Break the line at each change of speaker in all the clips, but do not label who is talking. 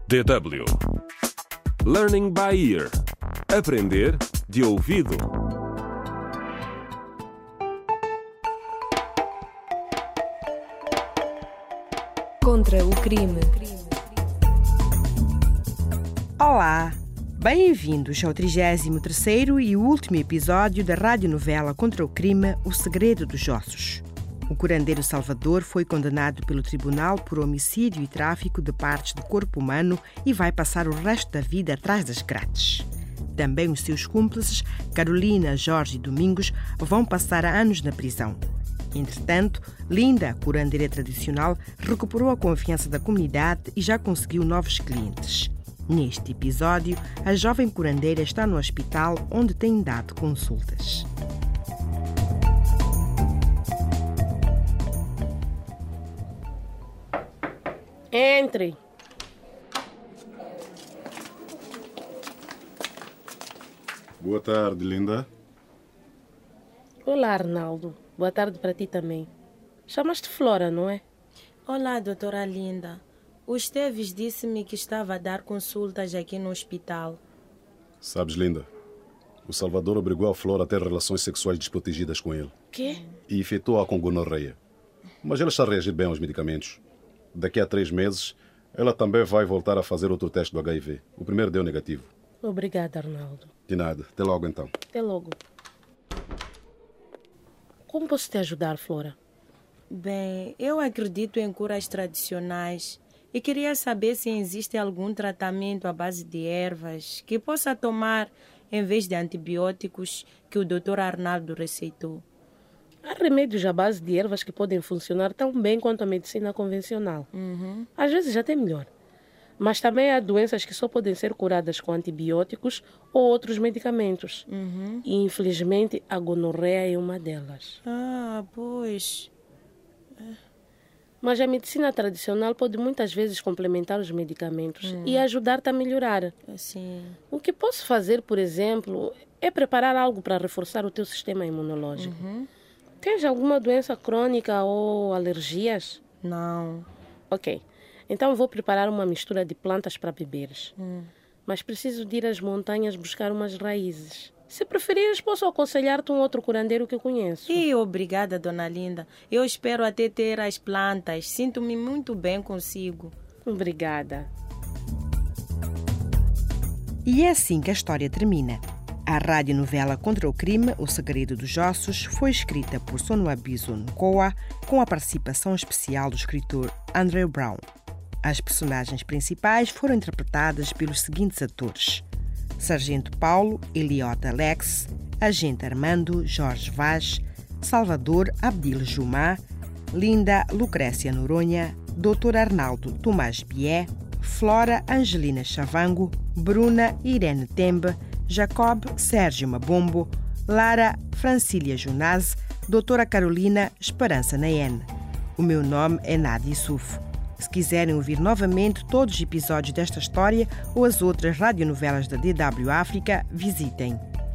DW Learning by Ear. Aprender de ouvido.
Contra o crime.
Olá! Bem-vindos ao 33º e último episódio da radionovela Contra o Crime, O Segredo dos Ossos. O curandeiro Salvador foi condenado pelo tribunal por homicídio e tráfico de partes do corpo humano e vai passar o resto da vida atrás das grades. Também os seus cúmplices, Carolina, Jorge e Domingos, vão passar anos na prisão. Entretanto, Linda, a curandeira tradicional, recuperou a confiança da comunidade e já conseguiu novos clientes. Neste episódio, a jovem curandeira está no hospital onde tem dado consultas.
Entre.
Boa tarde, Linda.
Olá, Arnaldo. Boa tarde para ti também. Chamaste Flora, não é?
Olá, doutora Linda. O Esteves disse-me que estava a dar consultas aqui no hospital.
Sabes, Linda, o Salvador obrigou a Flora a ter relações sexuais desprotegidas com ele.
Quê?
E infectou-a com gonorreia. Mas ela está a reagir bem aos medicamentos. Daqui a 3 meses, ela também vai voltar a fazer outro teste do HIV. O primeiro deu negativo.
Obrigada, Arnaldo.
De nada. Até logo, então.
Até logo. Como posso te ajudar, Flora?
Bem, eu acredito em curas tradicionais e queria saber se existe algum tratamento à base de ervas que possa tomar em vez de antibióticos que o Dr. Arnaldo receitou.
Há remédios à base de ervas que podem funcionar tão bem quanto a medicina convencional. Às vezes até melhor. Mas também há doenças que só podem ser curadas com antibióticos ou outros medicamentos. E, infelizmente, a gonorreia é uma delas.
Ah, pois.
Mas a medicina tradicional pode muitas vezes complementar os medicamentos e ajudar-te a melhorar.
Assim.
O que posso fazer, por exemplo, é preparar algo para reforçar o teu sistema imunológico. Tens alguma doença crônica ou alergias?
Não.
Ok. Então vou preparar uma mistura de plantas para beberes. Mas preciso de ir às montanhas buscar umas raízes. Se preferires, posso aconselhar-te um outro curandeiro que eu conheço.
E obrigada, dona Linda. Eu espero até ter as plantas. Sinto-me muito bem consigo.
Obrigada.
E é assim que a história termina. A radionovela Contra o Crime, O Segredo dos Ossos, foi escrita por Sonuabiso Nkoa, com a participação especial do escritor Andrew Brown. As personagens principais foram interpretadas pelos seguintes atores: Sargento Paulo, Eliota Alex, Agente Armando, Jorge Vaz, Salvador, Abdil Jumá, Linda, Lucrécia Noronha, Dr. Arnaldo, Tomás Bié, Flora, Angelina Chavango, Bruna, Irene Tembe, Jacob, Sérgio Mabombo, Lara, Francília Junaz, Doutora Carolina, Esperança Nayen. O meu nome é Nádia Sufo. Se quiserem ouvir novamente todos os episódios desta história ou as outras radionovelas da DW África, visitem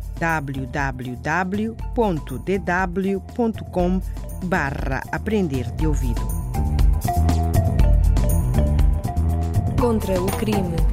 www.dw.com/aprender de ouvido.
Contra o crime.